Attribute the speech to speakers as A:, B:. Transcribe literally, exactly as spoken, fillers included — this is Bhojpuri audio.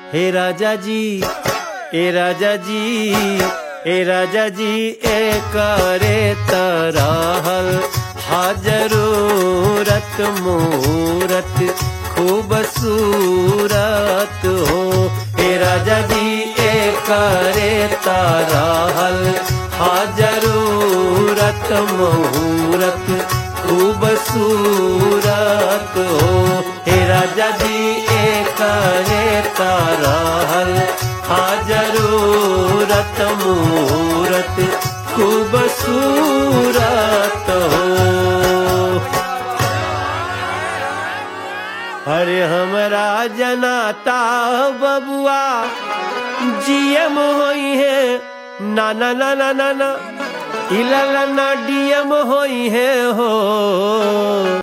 A: हे राजा जी ए राजा जी ए राजा जी ए करे तरहल हाजरूरत मूरत खूबसूरत हो। हे राजा जी ए करे तरहल हाजरूरत मूरत खूबसूरत हो। हे राजा जी ए करे तरहल हाजरूरत मूरत खूबसूरत हो। अरे हमरा जनाता बबुआ जीएम होई है ना ना ना ना ना ना इला ना डीएम होई है हो।